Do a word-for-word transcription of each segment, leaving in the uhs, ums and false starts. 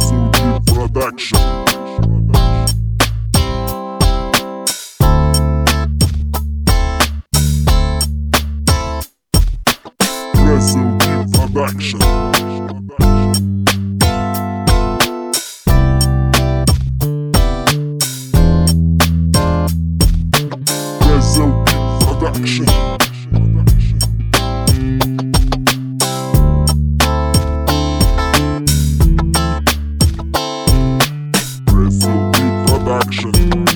Brazil Beat Production. Brazil Beat Production. Brazil Beat Production. Brazil Beat Production.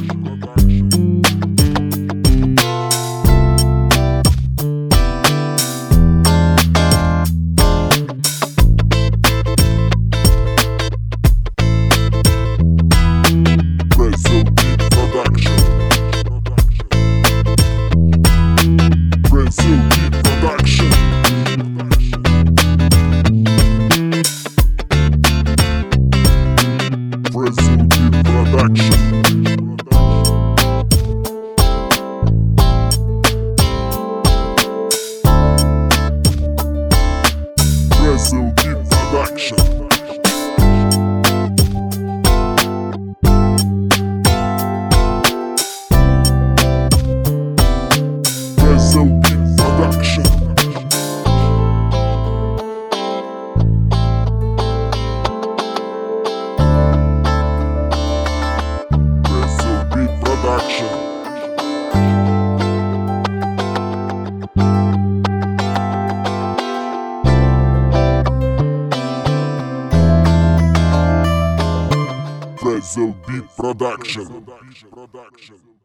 Brazil Beat Production. Brazil Beat Production. Brazil Beat Production. Brazil Beat Production. Brazil Beat Production. Brazil Beat Production. Brazil Beat Production.